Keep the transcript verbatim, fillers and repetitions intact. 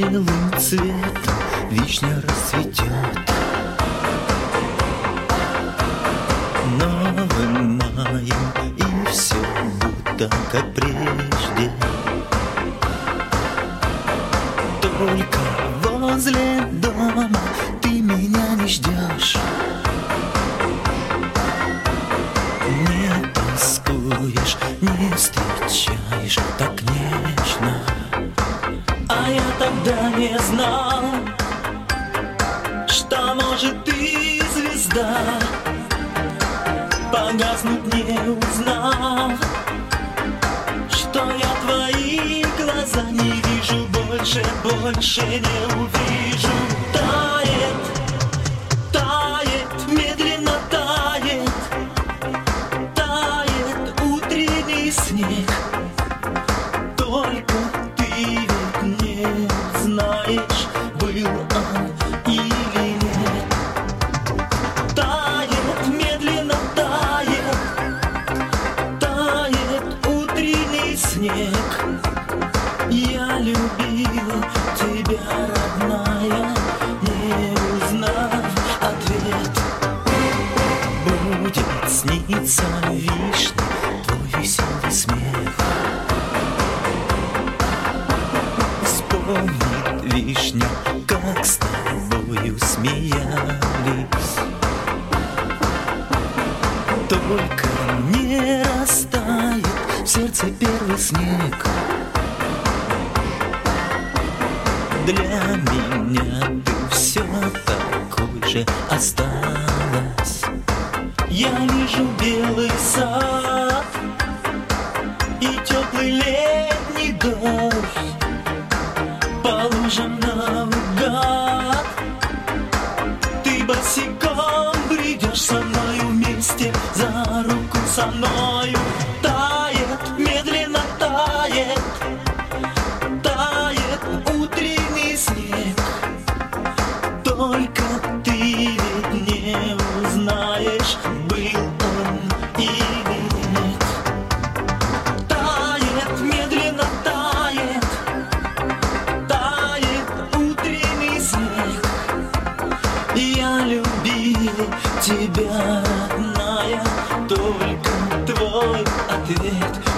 белым цветом вишня расцветет. Новым маем, и все будто как прежде. Только возле дома ты меня не ждешь, не тоскуешь, не встречаешь так нежно. А я тогда не знал, что может ты, звезда, погаснуть не узнав, что я твои глаза не вижу больше, больше не увижу. Тает, тает, медленно тает, тает утренний снег. Только ты ведь не знаешь, был он или нет. Тает, медленно тает, тает утренний снег. Я любила тебя, родная, не узнав ответ. Будет сниться вишня, твой веселый смех. Вспомнит вишня, как с тобою смеялись. Только не растает в сердце первый снег. Для меня ты все такой же осталась. Я вижу белый сад и теплый летний дождь по лужам наугад. Ты босиком бредешь со мною вместе, за руку со мною. Тает, медленно тает, тает утренний снег. Только ты ведь не узнаешь, был он или нет. Тает, медленно тает, тает утренний снег. Я любила тебя, родная, только твой ответ.